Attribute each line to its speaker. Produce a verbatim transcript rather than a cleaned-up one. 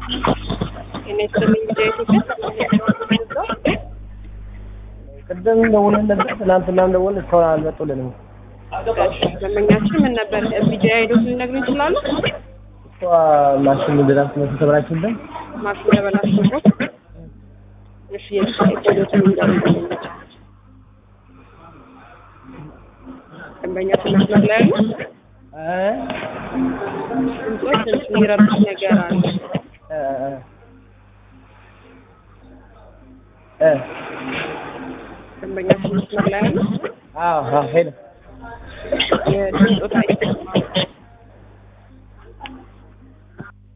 Speaker 1: እኔ ስለምን ዲጂታል
Speaker 2: ቅድም ደውለን ነበር ትናንትናም ደውለን እስካሁን አልመጡልንም።
Speaker 1: ደንበኛችን ምን ነበር ቢጂአይ ሄዶት ሊነግሩን ይችላሉ?
Speaker 2: እሷ ማሽን እንደዳስ ነው ተበላሽብን።
Speaker 1: ማሽን ተበላሽቶት እሺ የሄዶት ሊነግሩን ደንበኛችን መስመር ላይ ያሉ
Speaker 2: እ
Speaker 1: እንጦች የሚረብሽ ነገር አለ
Speaker 2: እ እ
Speaker 1: ደንበኛችን መስመር ላይ ያሉ
Speaker 2: አዎ አዎ ሄሎ
Speaker 1: የድምፆት